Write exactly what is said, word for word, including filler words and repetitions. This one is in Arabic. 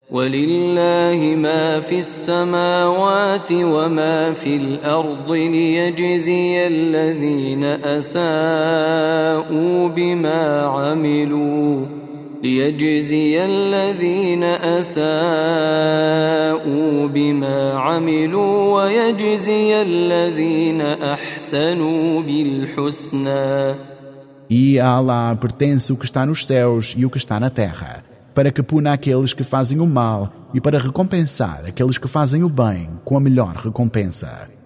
ولله ما في السماوات وما في الأرض ليجزي الذين أساءوا بما عملوا ليجزي الذين أساءوا بما عملوا ويجزي الذين أحسنوا بالحسنى. E a Allah pertence o que está nos céus e o que está na terra, para que puna aqueles que fazem o mal e para recompensar aqueles que fazem o bem com a melhor recompensa.